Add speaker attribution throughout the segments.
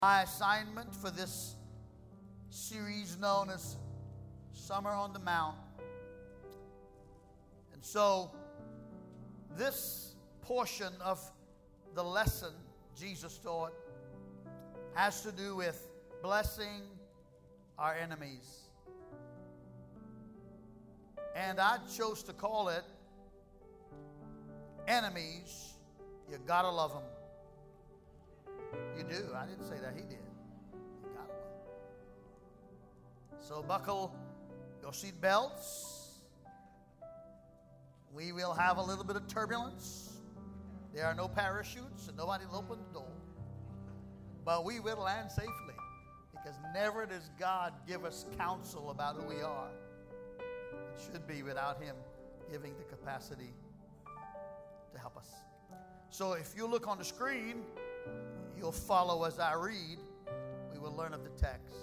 Speaker 1: My assignment for this series known as Summer on the Mount. And so this portion of the lesson Jesus taught has to do with blessing our enemies. And I chose to call it Enemies, You Gotta Love Them. You do. I didn't say that. He did. You gotta love them. So buckle your seat belts. We will have a little bit of turbulence. There are no parachutes and nobody will open the door. But we will land safely, because never does God give us counsel about who we are. It should be without Him giving the capacity to help us. So if you look on the screen, you'll follow as I read. We will learn of the text.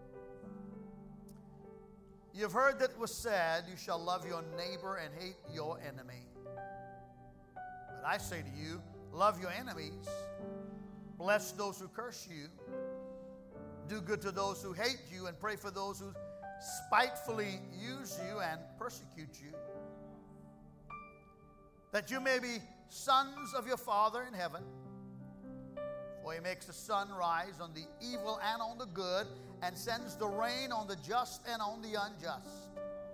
Speaker 1: You've heard that it was said, you shall love your neighbor and hate your enemy. But I say to you, love your enemies. Bless those who curse you. Do good to those who hate you, and pray for those who spitefully use you and persecute you, that you may be sons of your Father in heaven. For He makes the sun rise on the evil and on the good, and sends the rain on the just and on the unjust.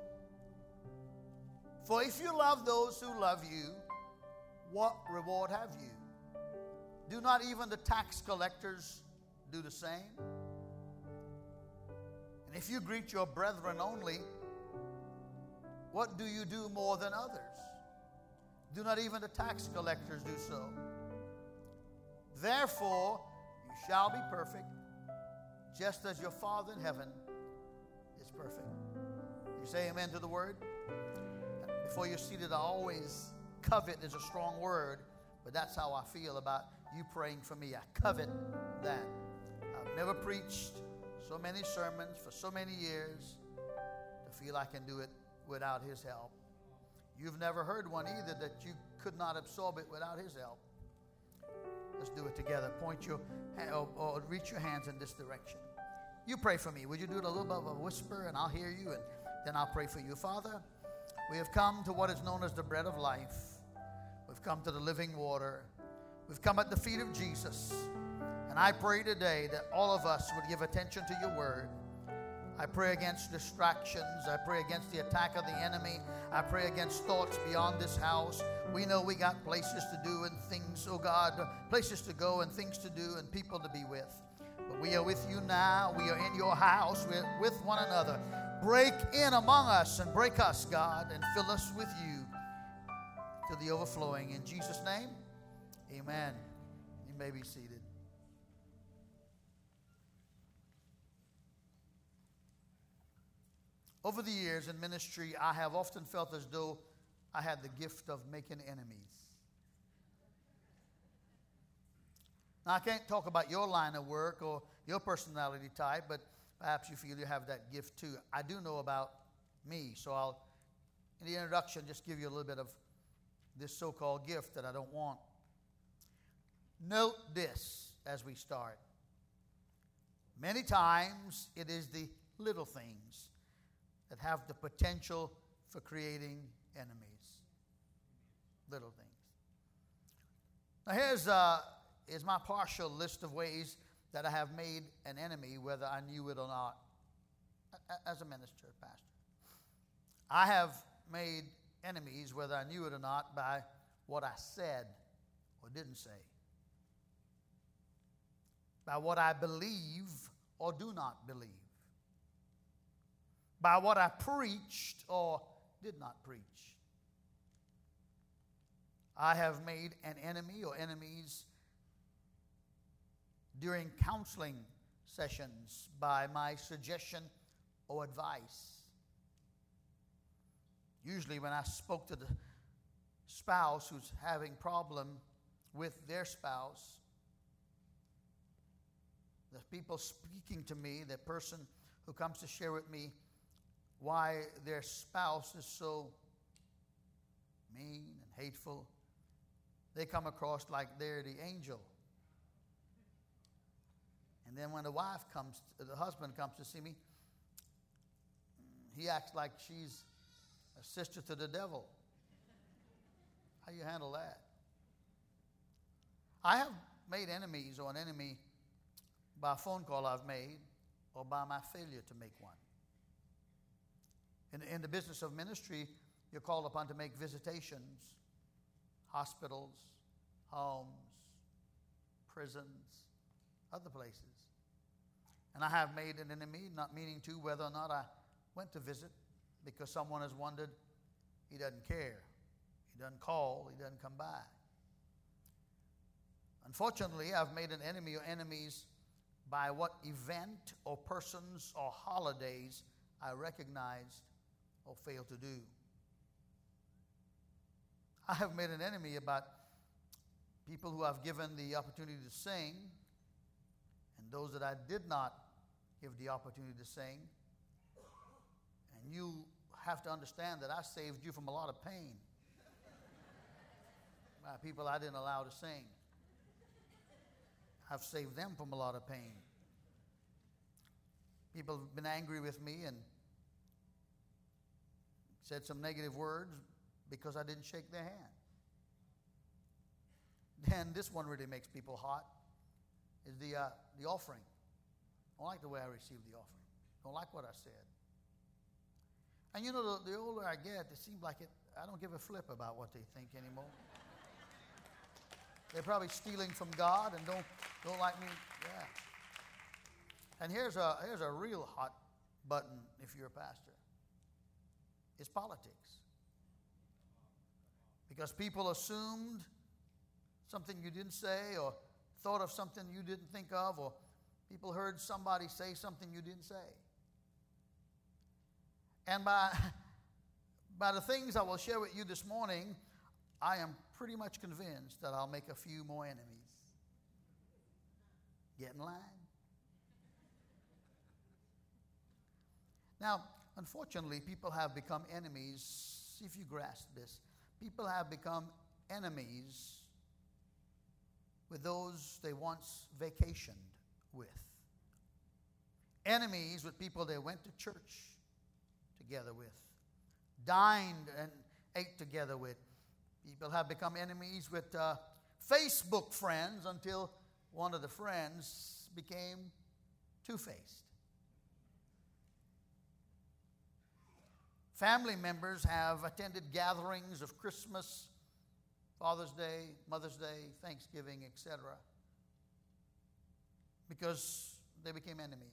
Speaker 1: For if you love those who love you, what reward have you? Do not even the tax collectors do the same? And if you greet your brethren only, what do you do more than others? Do not even the tax collectors do so? Therefore, you shall be perfect, just as your Father in heaven is perfect. You say amen to the word? Before you're seated, I always, covet is a strong word, but that's how I feel about you praying for me. I covet that. I've never preached so many sermons for so many years to feel I can do it without His help. You've never heard one either that you could not absorb it without His help. Let's do it together. Point your or reach your hands in this direction. You pray for me. Would you do it a little bit of a whisper, and I'll hear you, and then I'll pray for you. Father, we have come to what is known as the bread of life. We've come to the living water. We've come at the feet of Jesus. And I pray today that all of us would give attention to your word. I pray against distractions. I pray against the attack of the enemy. I pray against thoughts beyond this house. We know we got places to do and things, oh God, places to go and things to do and people to be with. But we are with you now. We are in your house. We're with one another. Break in among us and break us, God, and fill us with you to the overflowing. In Jesus' name, amen. You may be seated. Over the years in ministry, I have often felt as though I had the gift of making enemies. Now, I can't talk about your line of work or your personality type, but perhaps you feel you have that gift too. I do know about me, so I'll, in the introduction, just give you a little bit of this so-called gift that I don't want. Note this as we start. Many times, it is the little things that have the potential for creating enemies. Little things. Now here's my partial list of ways that I have made an enemy, whether I knew it or not, as a minister, pastor. I have made enemies, whether I knew it or not, by what I said or didn't say. By what I believe or do not believe. By what I preached or did not preach. I have made an enemy or enemies during counseling sessions by my suggestion or advice. Usually when I spoke to the spouse who's having problem with their spouse, the people speaking to me, the person who comes to share with me why their spouse is so mean and hateful, they come across like they're the angel. And then when the husband comes to see me, he acts like she's a sister to the devil. How you handle that? I have made enemies, or an enemy by a phone call I've made, or by my failure to make one. In the business of ministry, you're called upon to make visitations, hospitals, homes, prisons, other places. And I have made an enemy, not meaning to, whether or not I went to visit, because someone has wondered, he doesn't care. He doesn't call. He doesn't come by. Unfortunately, I've made an enemy or enemies by what event or persons or holidays I recognized or failed to do. I have made an enemy about people who I've given the opportunity to sing, and those that I did not give the opportunity to sing. And you have to understand that I saved you from a lot of pain by people I didn't allow to sing. I've saved them from a lot of pain. People have been angry with me and said some negative words because I didn't shake their hand. Then this one really makes people hot, is the offering. I don't like the way I received the offering. Don't like what I said. And you know, the older I get, it seems like I don't give a flip about what they think anymore. They're probably stealing from God and don't like me. Yeah. And here's a real hot button if you're a pastor. It's politics. Because people assumed something you didn't say, or thought of something you didn't think of, or people heard somebody say something you didn't say. And by the things I will share with you this morning, I am pretty much convinced that I'll make a few more enemies. Get in line. Now, unfortunately, people have become enemies. See if you grasp this. People have become enemies with those they once vacationed with. Enemies with people they went to church together with, dined and ate together with. People have become enemies with Facebook friends until one of the friends became two-faced. Family members have attended gatherings of Christmas, Father's Day, Mother's Day, Thanksgiving, etc., because they became enemies.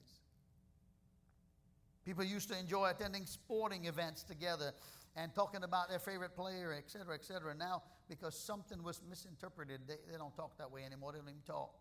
Speaker 1: People used to enjoy attending sporting events together and talking about their favorite player, etc., etc. Now, because something was misinterpreted, they don't talk that way anymore. They don't even talk.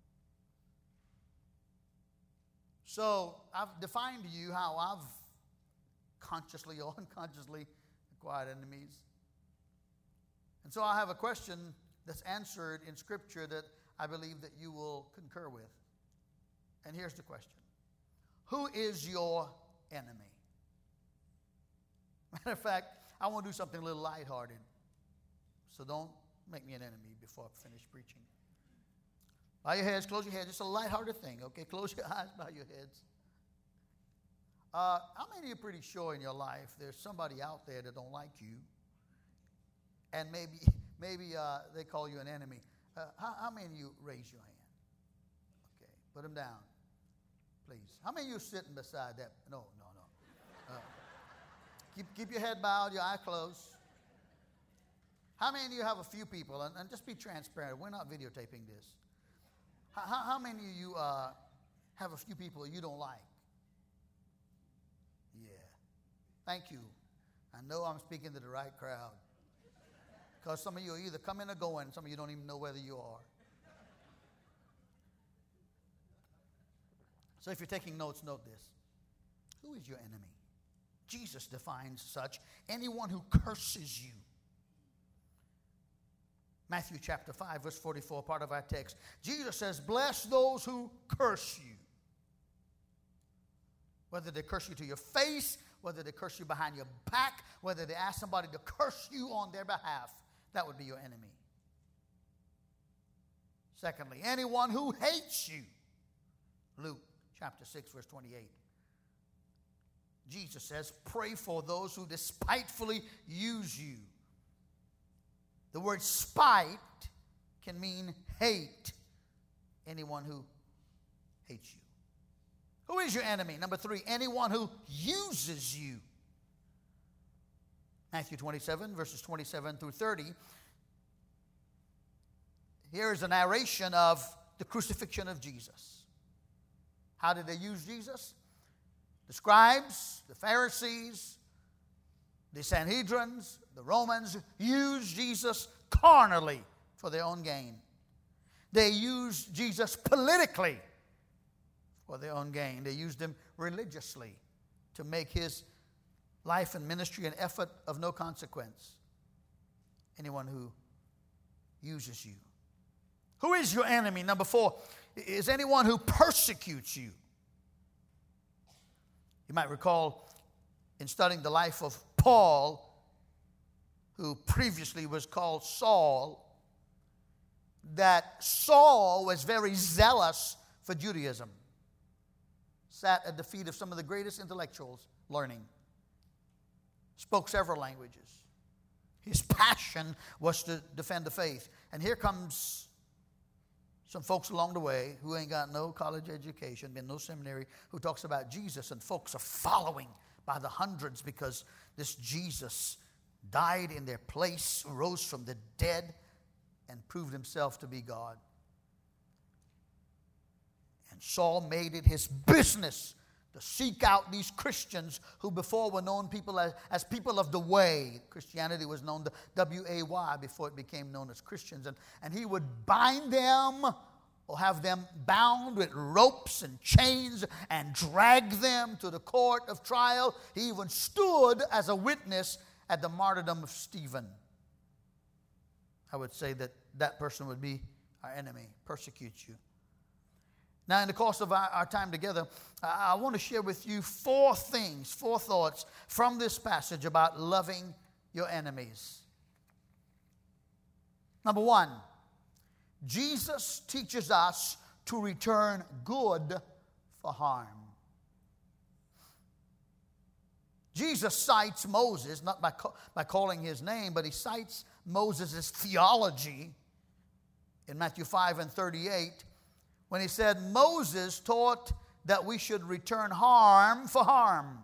Speaker 1: So I've defined to you how I've consciously or unconsciously acquired enemies. And so I have a question that's answered in Scripture that I believe that you will concur with. And here's the question. Who is your enemy? Matter of fact, I want to do something a little lighthearted. So don't make me an enemy before I finish preaching. Bow your heads, close your heads. Just a lighthearted thing, okay? Close your eyes, bow your heads. How many of you are pretty sure in your life there's somebody out there that don't like you? And maybe they call you an enemy. How many of you raise your hand? Okay, put them down, please. How many of you are sitting beside that? No. Keep your head bowed, your eye closed. How many of you have a few people, and just be transparent, we're not videotaping this. How many of you have a few people you don't like? Yeah. Thank you. I know I'm speaking to the right crowd. Because some of you are either coming or going, some of you don't even know whether you are. So if you're taking notes, note this. Who is your enemy? Jesus defines such anyone who curses you. Matthew chapter 5, verse 44, part of our text. Jesus says, bless those who curse you. Whether they curse you to your face, whether they curse you behind your back, whether they ask somebody to curse you on their behalf, that would be your enemy. Secondly, anyone who hates you. Luke chapter 6, verse 28. Jesus says, pray for those who despitefully use you. The word spite can mean hate. Anyone who hates you. Who is your enemy? Number 3, anyone who uses you. Matthew 27, verses 27 through 30. Here is a narration of the crucifixion of Jesus. How did they use Jesus? The scribes, the Pharisees, the Sanhedrins, the Romans used Jesus carnally for their own gain. They used Jesus politically for their own gain. They used him religiously to make his life and ministry an effort of no consequence. Anyone who uses you. Who is your enemy? Number 4, is anyone who persecutes you. You might recall in studying the life of Paul, who previously was called Saul, that Saul was very zealous for Judaism. Sat at the feet of some of the greatest intellectuals learning. Spoke several languages. His passion was to defend the faith. And here comes some folks along the way who ain't got no college education, been no seminary, who talks about Jesus, and folks are following by the hundreds because this Jesus died in their place, rose from the dead, and proved himself to be God. And Saul made it his business to seek out these Christians who before were known people as people of the way. Christianity was known, the W-A-Y, before it became known as Christians. And he would bind them or have them bound with ropes and chains and drag them to the court of trial. He even stood as a witness at the martyrdom of Stephen. I would say that that person would be our enemy, persecute you. Now, in the course of our time together, I want to share with you 4 thoughts from this passage about loving your enemies. Number 1, Jesus teaches us to return good for harm. Jesus cites Moses, not by calling his name, but he cites Moses' theology in Matthew 5 and 38, when he said Moses taught that we should return harm for harm.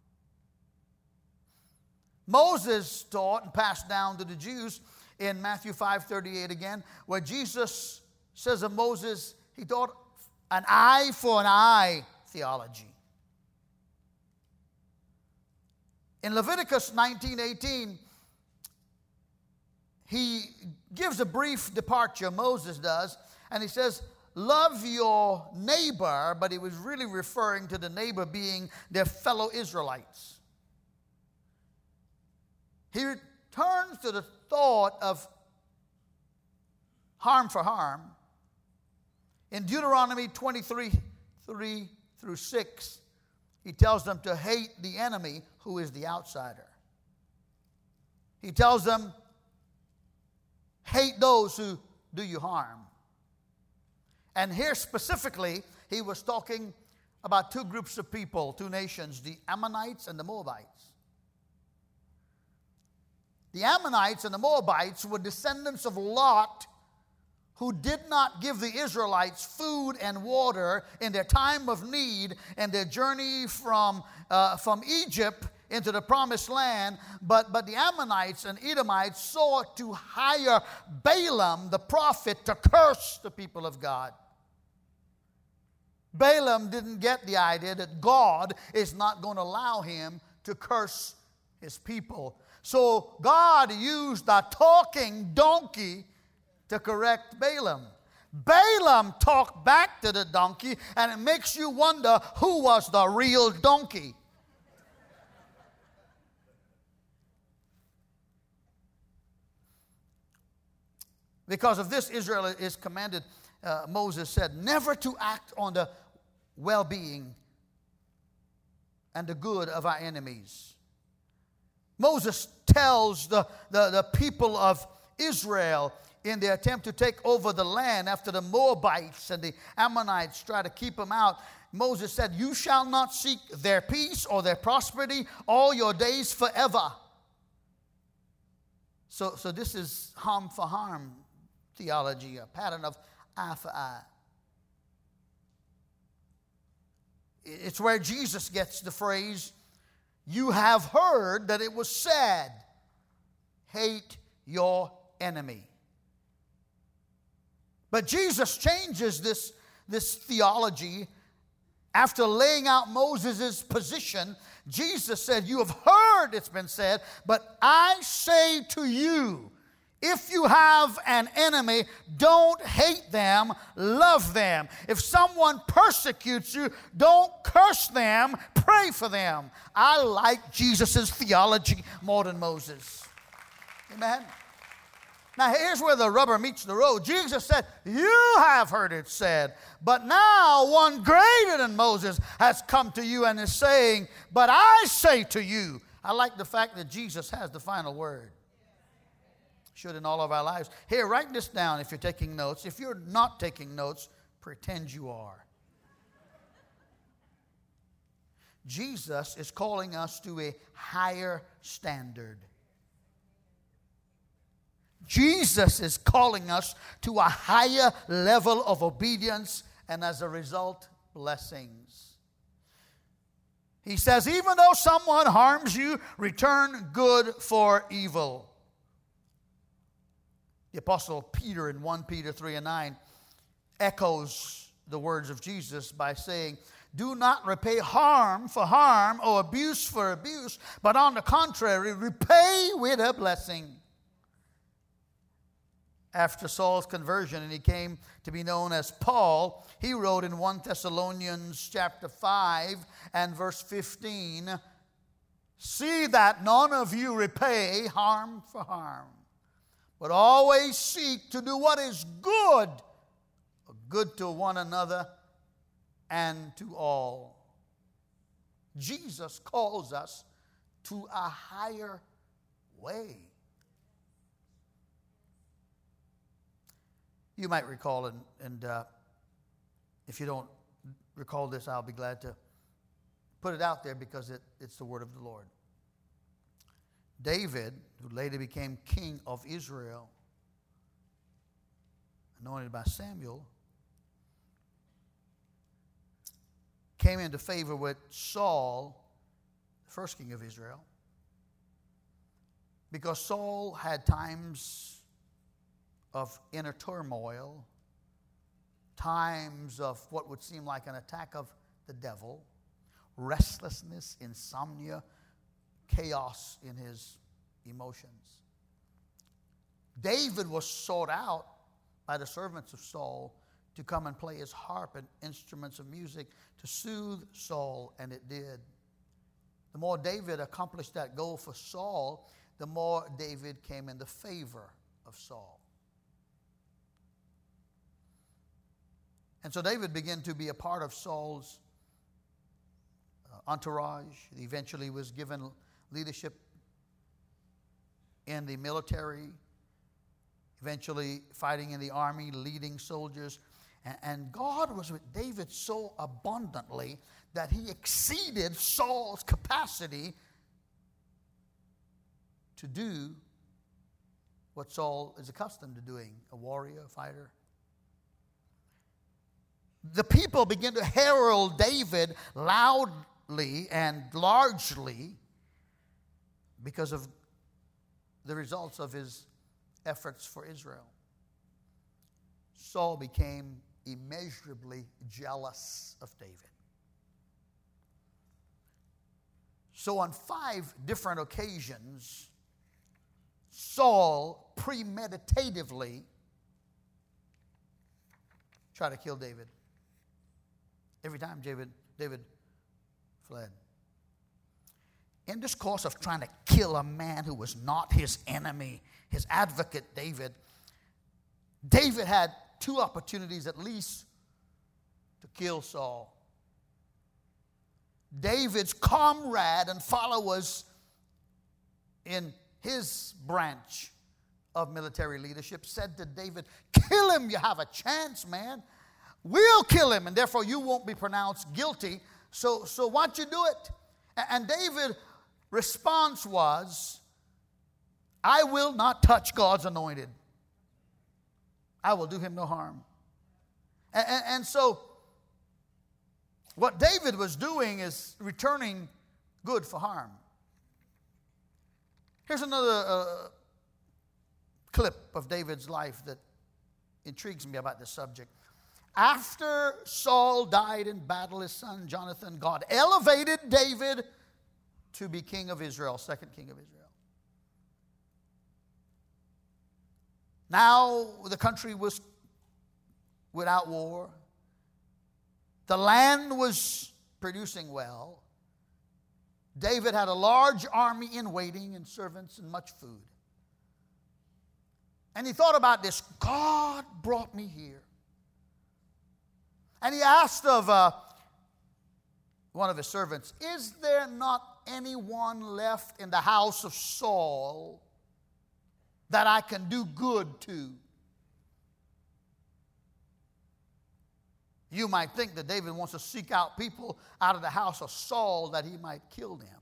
Speaker 1: Moses taught and passed down to the Jews in Matthew 5:38 again, where Jesus says of Moses, he taught an eye for an eye theology. In Leviticus 19:18, he gives a brief departure, Moses does, and he says, love your neighbor, but he was really referring to the neighbor being their fellow Israelites. He returns to the thought of harm for harm. In Deuteronomy 23:3-6, he tells them to hate the enemy who is the outsider. He tells them, hate those who do you harm. And here specifically, he was talking about 2 groups of people, 2 nations, the Ammonites and the Moabites. The Ammonites and the Moabites were descendants of Lot, who did not give the Israelites food and water in their time of need and their journey from Egypt into the promised land. But the Ammonites and Edomites sought to hire Balaam, the prophet, to curse the people of God. Balaam didn't get the idea that God is not going to allow him to curse his people. So God used a talking donkey to correct Balaam. Balaam talked back to the donkey, and it makes you wonder who was the real donkey. Because of this, Israel is commanded, Moses said, never to act on the well-being and the good of our enemies. Moses tells the people of Israel in the attempt to take over the land after the Moabites and the Ammonites try to keep them out, Moses said, "You shall not seek their peace or their prosperity all your days forever." So this is harm for harm theology, a pattern of eye for eye. It's where Jesus gets the phrase, "You have heard that it was said, hate your enemy." But Jesus changes this theology after laying out Moses' position. Jesus said, "You have heard it's been said, but I say to you, if you have an enemy, don't hate them, love them. If someone persecutes you, don't curse them, pray for them." I like Jesus' theology more than Moses. Amen. Now here's where the rubber meets the road. Jesus said, "You have heard it said, but now one greater than Moses has come to you and is saying, but I say to you." I like the fact that Jesus has the final word. Should in all of our lives. Here, write this down if you're taking notes. If you're not taking notes, pretend you are. Jesus is calling us to a higher standard. Jesus is calling us to a higher level of obedience and as a result, blessings. He says, even though someone harms you, return good for evil. The Apostle Peter in 1 Peter 3:9 echoes the words of Jesus by saying, "Do not repay harm for harm or abuse for abuse, but on the contrary, repay with a blessing." After Saul's conversion and he came to be known as Paul, he wrote in 1 Thessalonians chapter 5 and verse 15, "See that none of you repay harm for harm, but always seek to do what is good to one another and to all." Jesus calls us to a higher way. You might recall, and if you don't recall this, I'll be glad to put it out there because it's the word of the Lord. David, who later became king of Israel, anointed by Samuel, came into favor with Saul, the first king of Israel, because Saul had times of inner turmoil, times of what would seem like an attack of the devil, restlessness, insomnia, chaos in his emotions. David was sought out by the servants of Saul to come and play his harp and instruments of music to soothe Saul, and it did. The more David accomplished that goal for Saul, the more David came into favor of Saul. And so David began to be a part of Saul's entourage. He eventually was given leadership in the military, eventually fighting in the army, leading soldiers. And God was with David so abundantly that he exceeded Saul's capacity to do what Saul is accustomed to doing, a warrior, a fighter. The people began to herald David loudly and largely because of the results of his efforts for Israel. Saul became immeasurably jealous of David. So on 5 different occasions, Saul premeditatively tried to kill David. Every time David fled. In this course of trying to kill a man who was not his enemy, his advocate David had 2 opportunities at least to kill Saul. David's comrade and followers in his branch of military leadership, said to David, kill him, you have a chance, man. We'll kill him, and therefore you won't be pronounced guilty. So why don't you do it? And David's response was, I will not touch God's anointed. I will do him no harm. And so what David was doing is returning good for harm. Here's another clip of David's life that intrigues me about this subject. After Saul died in battle, his son Jonathan, God elevated David to be king of Israel, second king of Israel. Now the country was without war. The land was producing well. David had a large army in waiting and servants and much food. And he thought about this. God brought me here. And he asked of one of his servants, is there not anyone left in the house of Saul that I can do good to? You might think that David wants to seek out people out of the house of Saul that he might kill them.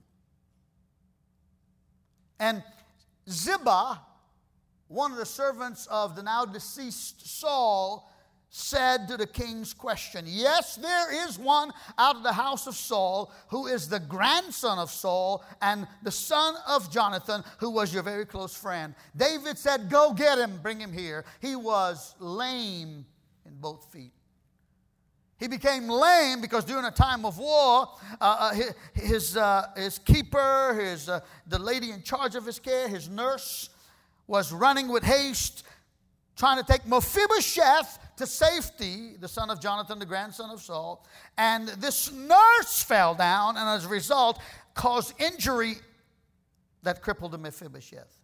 Speaker 1: And Ziba, one of the servants of the now deceased Saul, said to the king's question, yes, there is one out of the house of Saul who is the grandson of Saul and the son of Jonathan, who was your very close friend. David said, go get him, bring him here. He was lame in both feet. He became lame because during a time of war, his keeper, the lady in charge of his care, his nurse, was running with haste, trying to take Mephibosheth to safety, the son of Jonathan, the grandson of Saul. And this nurse fell down and as a result caused injury that crippled Mephibosheth.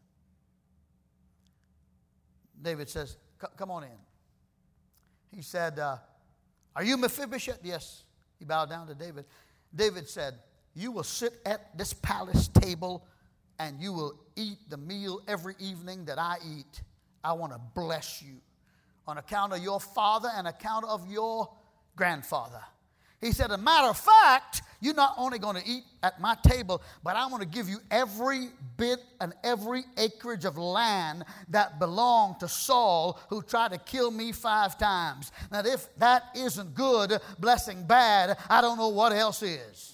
Speaker 1: David says, come on in. He said, are you Mephibosheth? Yes. He bowed down to David. David said, you will sit at this palace table and you will eat the meal every evening that I eat. I want to bless you on account of your father and account of your grandfather. He said, as a matter of fact, you're not only going to eat at my table, but I'm going to give you every bit and every acreage of land that belonged to Saul, who tried to kill me 5 times. Now, if that isn't good, blessing bad, I don't know what else is.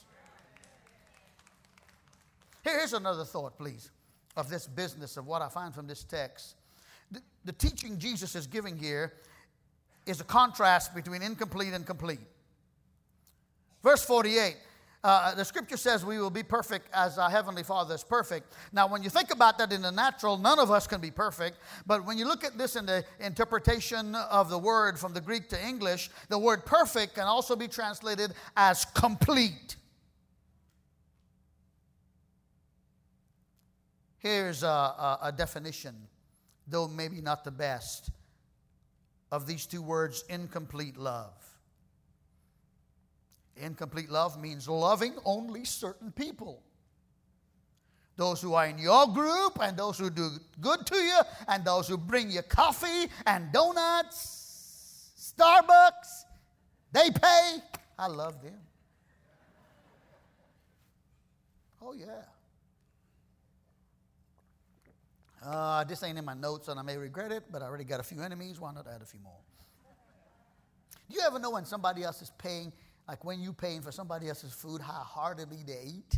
Speaker 1: Here's another thought, please, of this business of what I find from this text. The teaching Jesus is giving here is a contrast between incomplete and complete. Verse 48, the scripture says we will be perfect as our heavenly Father is perfect. Now, when you think about that in the natural, none of us can be perfect. But when you look at this in the interpretation of the word from the Greek to English, the word perfect can also be translated as complete. Here's a definition, though maybe not the best, of these two words, incomplete love. Incomplete love means loving only certain people. Those who are in your group and those who do good to you and those who bring you coffee and donuts, Starbucks, they pay. I love them. Oh, yeah. This ain't in my notes and I may regret it, but I already got a few enemies. Why not add a few more? Do you ever know when somebody else is paying, like when you're paying for somebody else's food, how heartily they eat?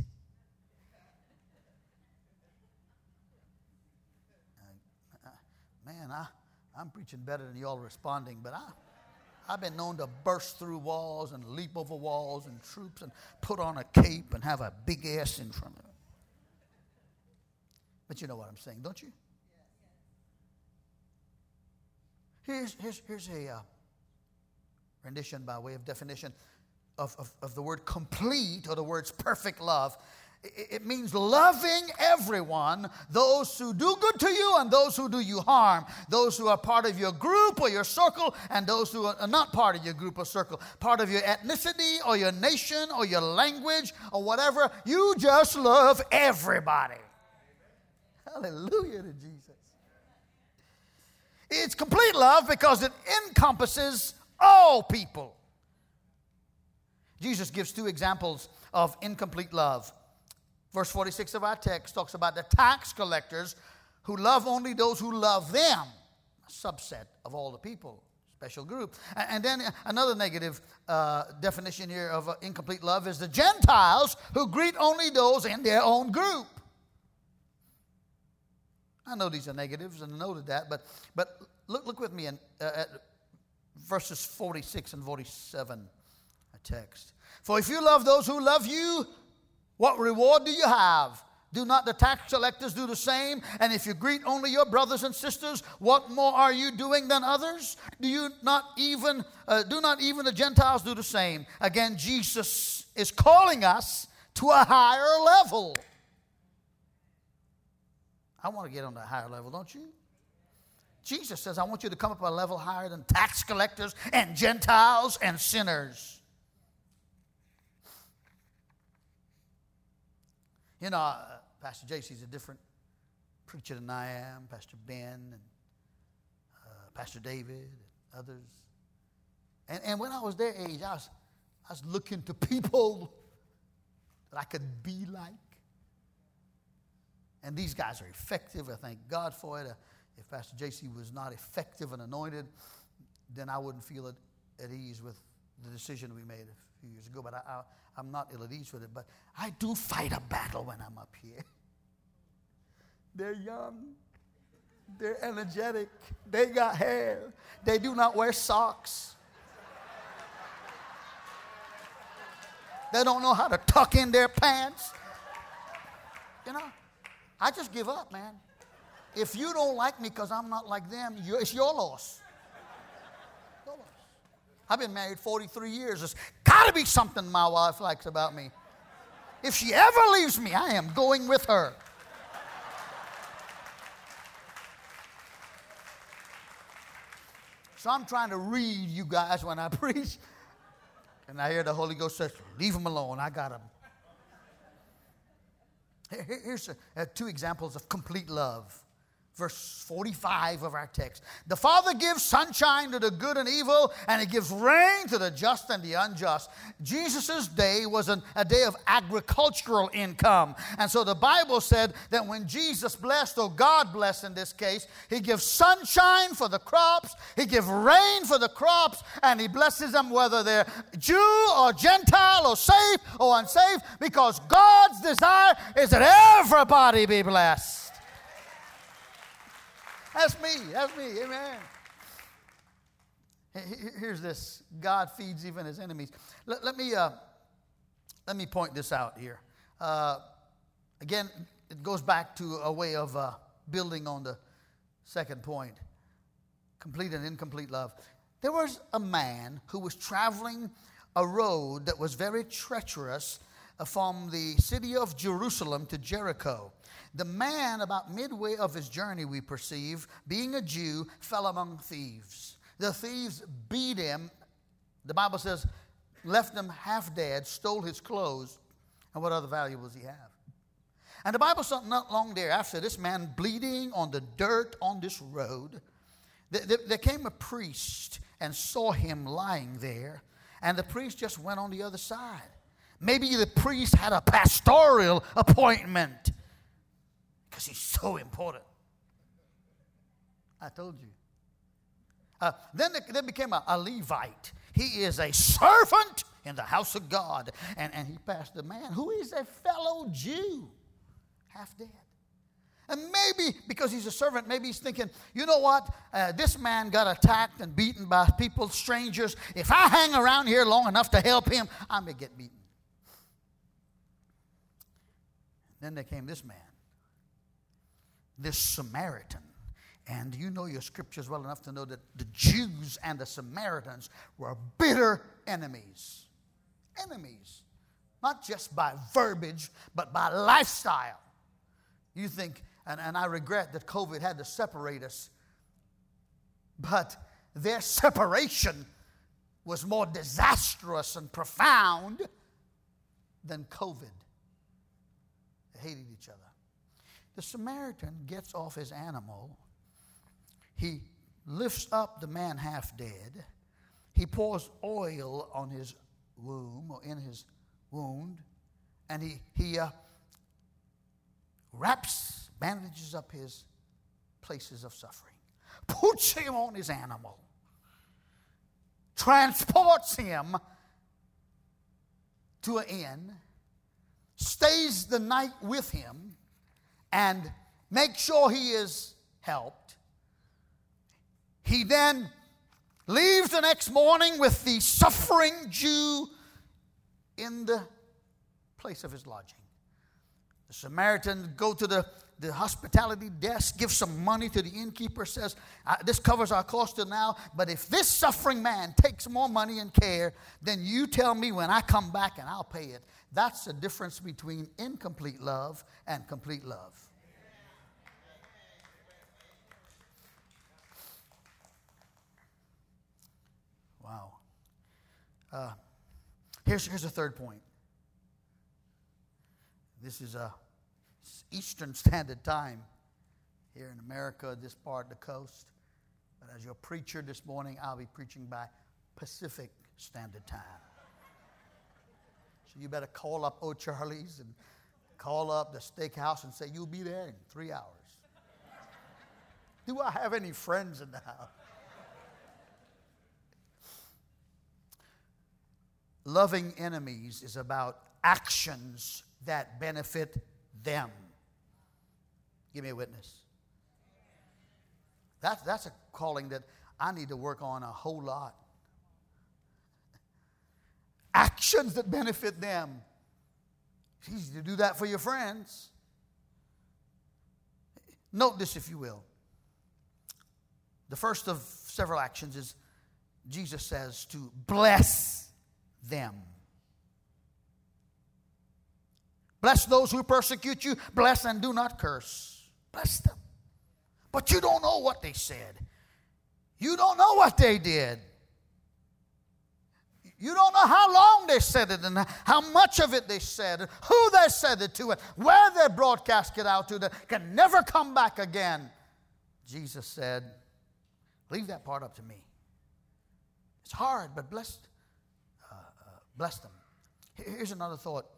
Speaker 1: Man, I'm preaching better than y'all responding, but I've been known to burst through walls and leap over walls and troops and put on a cape and have a big ass in front of it. But you know what I'm saying, don't you? Here's a rendition by way of definition of the word complete, or the words perfect love. It means loving everyone, those who do good to you and those who do you harm, those who are part of your group or your circle and those who are not part of your group or circle, part of your ethnicity or your nation or your language or whatever. You just love everybody. Hallelujah to Jesus. It's complete love because it encompasses all people. Jesus gives two examples of incomplete love. Verse 46 of our text talks about the tax collectors who love only those who love them, a subset of all the people, special group. And then another negative definition here of incomplete love is the Gentiles who greet only those in their own group. I know these are negatives, and I noted that, but look with me at verses 46 and 47, a text. For if you love those who love you, what reward do you have? Do not the tax collectors do the same? And if you greet only your brothers and sisters, what more are you doing than others? Do not even the Gentiles do the same? Again, Jesus is calling us to a higher level. I want to get on that higher level, don't you? Jesus says, I want you to come up a level higher than tax collectors and Gentiles and sinners. You know, Pastor JC's a different preacher than I am, Pastor Ben and Pastor David and others. And when I was their age, I was looking to people that I could be like. And these guys are effective. I thank God for it. If Pastor JC was not effective and anointed, then I wouldn't feel at ease with the decision we made a few years ago. But I'm not ill at ease with it. But I do fight a battle when I'm up here. They're young. They're energetic. They got hair. They do not wear socks. They don't know how to tuck in their pants. You know, I just give up, man. If you don't like me because I'm not like them, it's your loss. Your loss. I've been married 43 years. There's got to be something my wife likes about me. If she ever leaves me, I am going with her. So I'm trying to read you guys when I preach. And I hear the Holy Ghost say, leave them alone. I got them. Here's two examples of complete love. Verse 45 of our text. The Father gives sunshine to the good and evil, and He gives rain to the just and the unjust. Jesus' day was a day of agricultural income. And so the Bible said that when Jesus blessed, or God blessed in this case, He gives sunshine for the crops, He gives rain for the crops, and He blesses them whether they're Jew or Gentile or saved or unsaved, because God's desire is that everybody be blessed. That's me, amen. Here's this. God feeds even His enemies. Let me point this out here. Again, it goes back to a way of building on the second point. Complete and incomplete love. There was a man who was traveling a road that was very treacherous from the city of Jerusalem to Jericho. The man, about midway of his journey, we perceive, being a Jew, fell among thieves. The thieves beat him, the Bible says, left him half dead, stole his clothes, and what other valuables he have. And the Bible said not long thereafter, this man bleeding on the dirt on this road, there came a priest and saw him lying there, and the priest just went on the other side. Maybe the priest had a pastoral appointment. Because he's so important. I told you. Then there became a Levite. He is a servant in the house of God. And he passed a man who is a fellow Jew, half dead. And maybe because he's a servant, maybe he's thinking, you know what? This man got attacked and beaten by people, strangers. If I hang around here long enough to help him, I'm going to get beaten. Then there came this man. This Samaritan. And you know your scriptures well enough to know that the Jews and the Samaritans were bitter enemies. Enemies. Not just by verbiage, but by lifestyle. You think, and I regret that COVID had to separate us, but their separation was more disastrous and profound than COVID. They hated each other. The Samaritan gets off his animal. He lifts up the man half dead. He pours oil on his womb, or in his wound, and he bandages up his places of suffering, puts him on his animal, transports him to an inn, stays the night with him, and makes sure he is helped. He then leaves the next morning with the suffering Jew in the place of his lodging. The Samaritan go to the hospitality desk, gives some money to the innkeeper, says, this covers our cost till now, but if this suffering man takes more money and care, then you tell me when I come back and I'll pay it. That's the difference between incomplete love and complete love. Wow. Here's a third point. This is Eastern Standard Time here in America, this part of the coast. But as your preacher this morning, I'll be preaching by Pacific Standard Time. So you better call up O'Charlie's and call up the steakhouse and say, you'll be there in 3 hours. Do I have any friends in the house? Loving enemies is about actions that benefit them. Give me a witness. That's a calling that I need to work on a whole lot. Actions that benefit them. It's easy to do that for your friends. Note this, if you will. The first of several actions is Jesus says to bless them. Bless those who persecute you. Bless and do not curse. Bless them. But you don't know what they said. You don't know what they did. You don't know how long they said it and how much of it they said and who they said it to and where they broadcast it out to that can never come back again. Jesus said, leave that part up to me. It's hard, but bless them. Here's another thought.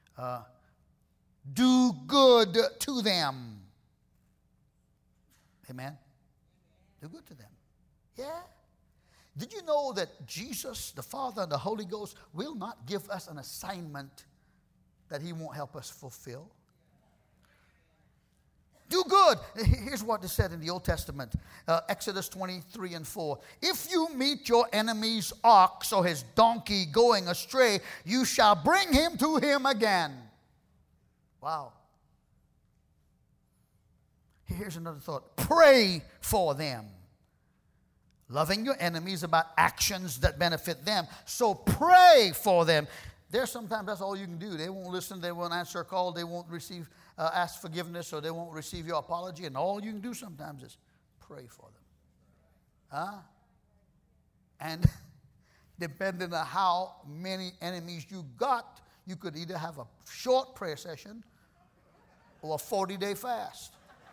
Speaker 1: Do good to them. Amen? Do good to them. Yeah? Did you know that Jesus, the Father, and the Holy Ghost will not give us an assignment that He won't help us fulfill? Do good. Here's what is said in the Old Testament. Exodus 23:4. If you meet your enemy's ox or his donkey going astray, you shall bring him to him again. Wow. Here's another thought. Pray for them. Loving your enemies about actions that benefit them. So pray for them. There's sometimes that's all you can do. They won't listen. They won't answer a call. They won't ask forgiveness, or they won't receive your apology. And all you can do sometimes is pray for them. And depending on how many enemies you got, you could either have a short prayer session or a 40-day fast.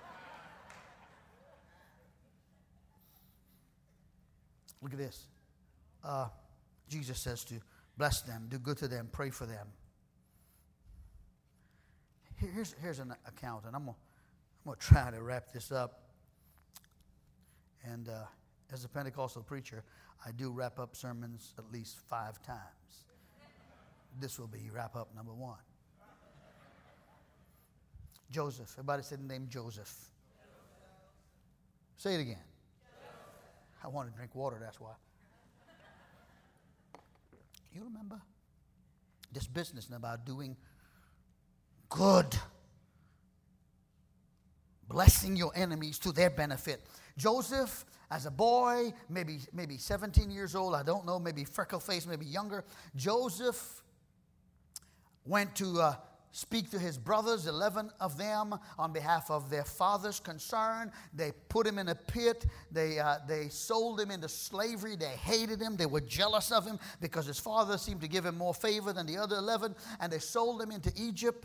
Speaker 1: Look at this. Jesus says to bless them, do good to them, pray for them. Here's an account, and I'm gonna try to wrap this up. And as a Pentecostal preacher, I do wrap up sermons at least 5 times. This will be wrap up number 1. Joseph. Everybody say the name Joseph. Say it again. I want to drink water, that's why. You remember this business about doing good, blessing your enemies to their benefit. Joseph, as a boy, maybe 17 years old, I don't know, maybe freckle-faced, maybe younger. Joseph went to speak to his brothers, 11 of them, on behalf of their father's concern. They put him in a pit. They sold him into slavery. They hated him. They were jealous of him because his father seemed to give him more favor than the other 11. And they sold him into Egypt.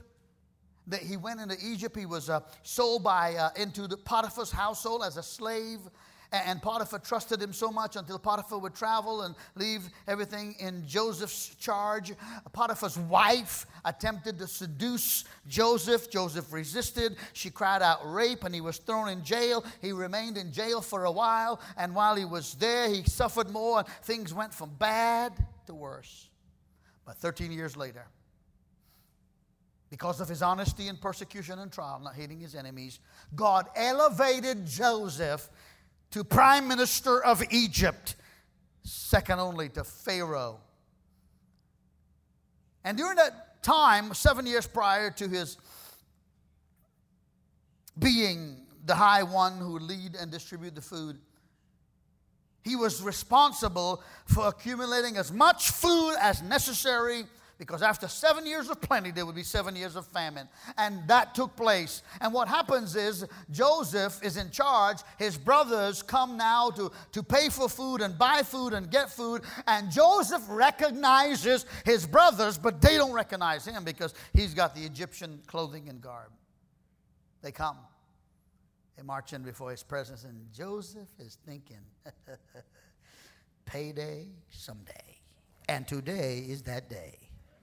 Speaker 1: He went into Egypt. He was sold into the Potiphar's household as a slave. And Potiphar trusted him so much until Potiphar would travel and leave everything in Joseph's charge. Potiphar's wife attempted to seduce Joseph. Joseph resisted. She cried out rape, and he was thrown in jail. He remained in jail for a while, and while he was there, he suffered more, and things went from bad to worse. But 13 years later, because of his honesty in persecution and trial, not hating his enemies, God elevated Joseph to prime minister of Egypt, second only to Pharaoh. And during that time, 7 years prior to his being the high one who would lead and distribute the food, he was responsible for accumulating as much food as necessary, because after 7 years of plenty, there would be 7 years of famine. And that took place. And what happens is Joseph is in charge. His brothers come now to pay for food and buy food and get food. And Joseph recognizes his brothers, but they don't recognize him because he's got the Egyptian clothing and garb. They come. They march in before his presence. And Joseph is thinking, payday someday. And today is that day.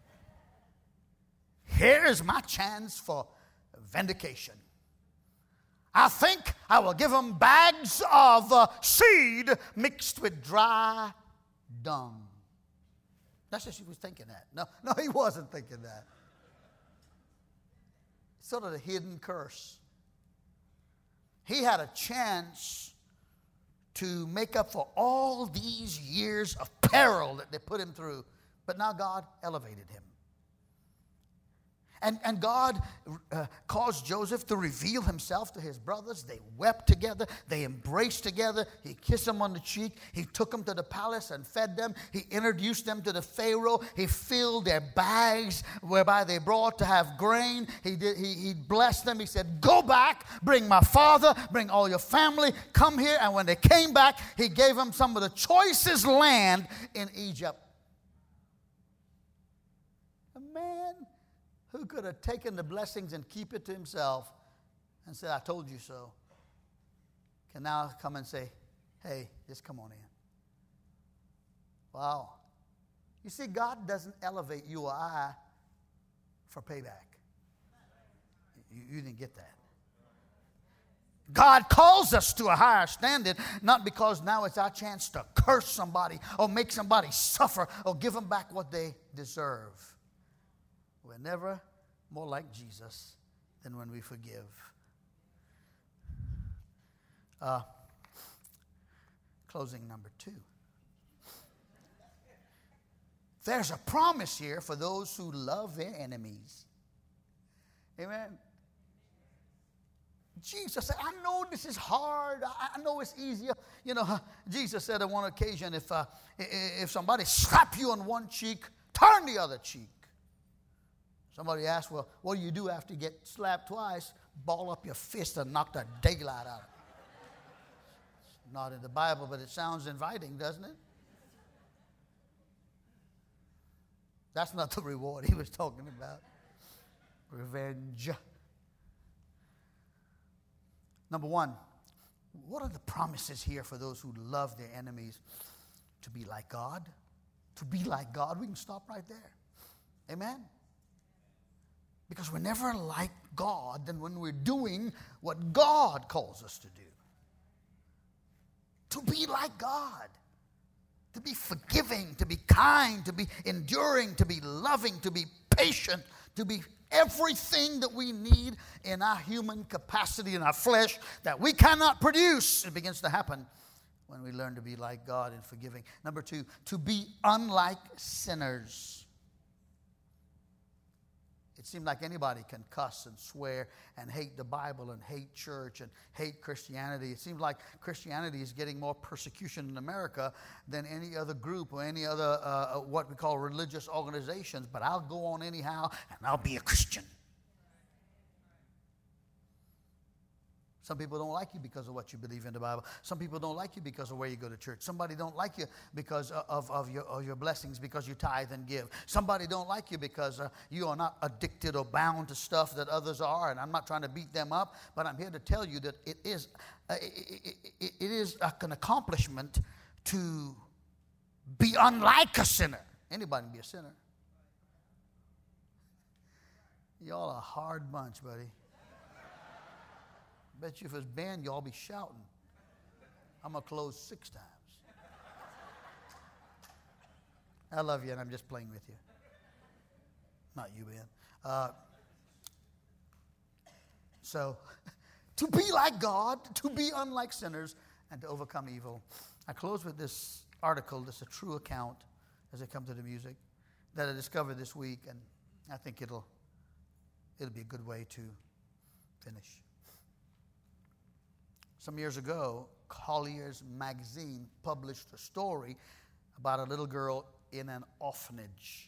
Speaker 1: Here is my chance for vindication. I think I will give them bags of seed mixed with dry dung. That's what she was thinking that. No, he wasn't thinking that. It's sort of a hidden curse. He had a chance to make up for all these years of peril that they put him through. But now God elevated him. And God caused Joseph to reveal himself to his brothers. They wept together. They embraced together. He kissed them on the cheek. He took them to the palace and fed them. He introduced them to the Pharaoh. He filled their bags whereby they brought to have grain. He blessed them. He said, go back, bring my father, bring all your family, come here. And when they came back, he gave them some of the choicest land in Egypt. A man who could have taken the blessings and keep it to himself and said, I told you so, can now come and say, hey, just come on in. Wow. You see, God doesn't elevate you or I for payback. You didn't get that. God calls us to a higher standard, not because now it's our chance to curse somebody or make somebody suffer or give them back what they deserve. We're never more like Jesus than when we forgive. Closing number 2. There's a promise here for those who love their enemies. Amen. Jesus said, I know this is hard. I know it's easier. You know, Jesus said on one occasion, if somebody slap you on one cheek, turn the other cheek. Somebody asked, well, what do you do after you get slapped twice? Ball up your fist and knock the daylight out of it. It's not in the Bible, but it sounds inviting, doesn't it? That's not the reward he was talking about. Revenge. Number 1, what are the promises here for those who love their enemies? To be like God. To be like God. We can stop right there. Amen. Because we're never like God than when we're doing what God calls us to do. To be like God. To be forgiving, to be kind, to be enduring, to be loving, to be patient, to be everything that we need in our human capacity, in our flesh, that we cannot produce. It begins to happen when we learn to be like God and forgiving. Number 2, to be unlike sinners. It seemed like anybody can cuss and swear and hate the Bible and hate church and hate Christianity. It seems like Christianity is getting more persecution in America than any other group or any other what we call religious organizations. But I'll go on anyhow and I'll be a Christian. Some people don't like you because of what you believe in the Bible. Some people don't like you because of where you go to church. Somebody don't like you because of your blessings, because you tithe and give. Somebody don't like you because you are not addicted or bound to stuff that others are. And I'm not trying to beat them up, but I'm here to tell you that it is an accomplishment to be unlike a sinner. Anybody can be a sinner. Y'all are a hard bunch, buddy. Bet you if it's band, y'all be shouting. I'm going to close 6 times. I love you, and I'm just playing with you. Not you, Ben. So, to be like God, to be unlike sinners, and to overcome evil. I close with this article. That's a true account, as I come to the music, that I discovered this week, and I think it'll be a good way to finish. Some years ago, Collier's magazine published a story about a little girl in an orphanage.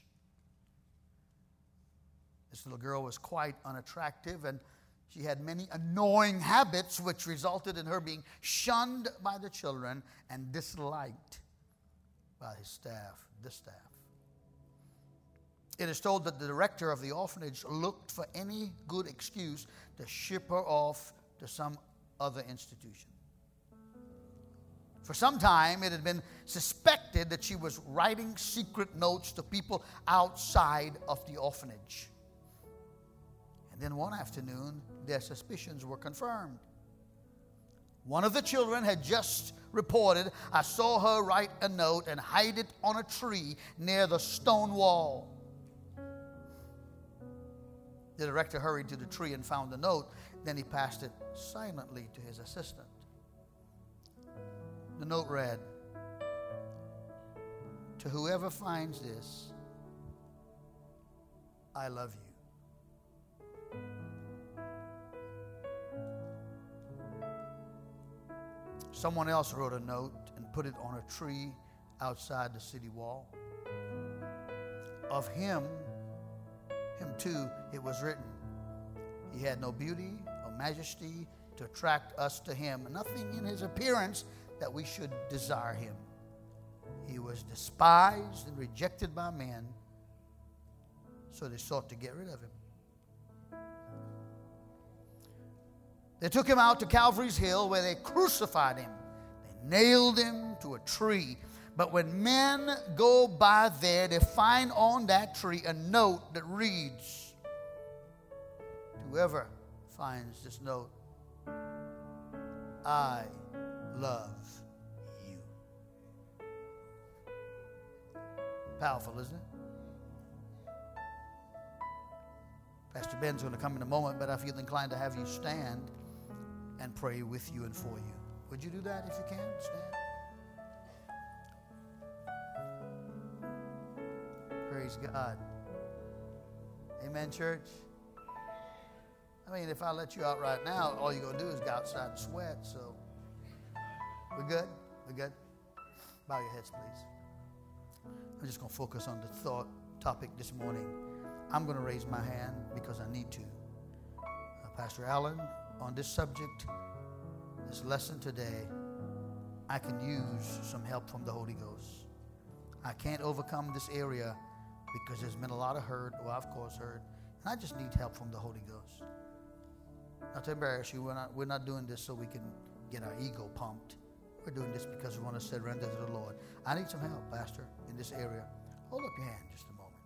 Speaker 1: This little girl was quite unattractive, and she had many annoying habits, which resulted in her being shunned by the children and disliked by the staff. It is told that the director of the orphanage looked for any good excuse to ship her off to some other institution. For some time, it had been suspected that she was writing secret notes to people outside of the orphanage. And then one afternoon, their suspicions were confirmed. One of the children had just reported, "I saw her write a note and hide it on a tree near the stone wall." The director hurried to the tree and found the note. Then he passed it silently to his assistant. The note read, "To whoever finds this, I love you." Someone else wrote a note and put it on a tree outside the city wall. Of him too, it was written, "He had no beauty or majesty to attract us to him, nothing in his appearance that we should desire him. He was despised and rejected by men, so they sought to get rid of him. They took him out to Calvary's Hill, where they crucified him. They nailed him to a tree. But when men go by there, they find on that tree a note that reads, 'Whoever finds this note, I love you.'" Powerful, isn't it? Pastor Ben's going to come in a moment, but I feel inclined to have you stand and pray with you and for you. Would you do that if you can? Stand. Praise God. Amen, church. I mean, if I let you out right now, all you're going to do is go outside and sweat. So, we good? We good? Bow your heads, please. I'm just going to focus on the topic this morning. I'm going to raise my hand because I need to. Pastor Allen, on this subject, this lesson today, I can use some help from the Holy Ghost. I can't overcome this area because there's been a lot of hurt. Well, of course, hurt. And I just need help from the Holy Ghost. Not to embarrass you, we're not doing this so we can get our ego pumped. We're doing this because we want to surrender to the Lord. I need some help, Pastor, in this area. Hold up your hand just a moment.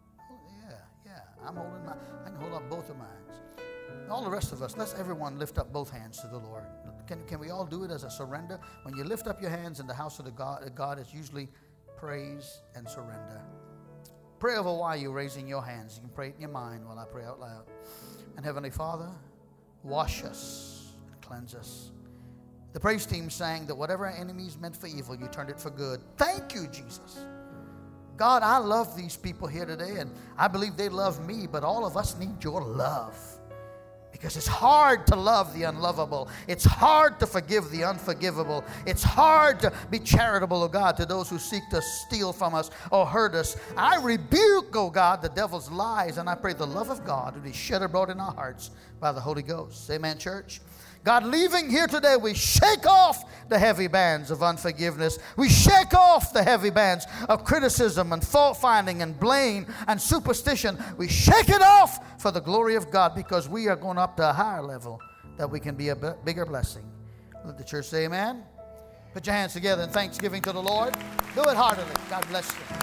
Speaker 1: I can hold up both of mine. All the rest of us, let's everyone lift up both hands to the Lord. Can we all do it as a surrender? When you lift up your hands in the house of the God, it's usually praise and surrender. Pray over while you're raising your hands. You can pray it in your mind while I pray out loud. And Heavenly Father, wash us and cleanse us. The praise team sang that whatever our enemies meant for evil, you turned it for good. Thank you, Jesus. God, I love these people here today, and I believe they love me, but all of us need your love. Because it's hard to love the unlovable. It's hard to forgive the unforgivable. It's hard to be charitable, oh God, to those who seek to steal from us or hurt us. I rebuke, oh God, the devil's lies, and I pray the love of God will be shed abroad in our hearts by the Holy Ghost. Amen, church? God, leaving here today, we shake off the heavy bands of unforgiveness. We shake off the heavy bands of criticism and fault-finding and blame and superstition. We shake it off for the glory of God, because we are going up to a higher level that we can be a bigger blessing. Let the church say amen. Put your hands together in thanksgiving to the Lord. Do it heartily. God bless you.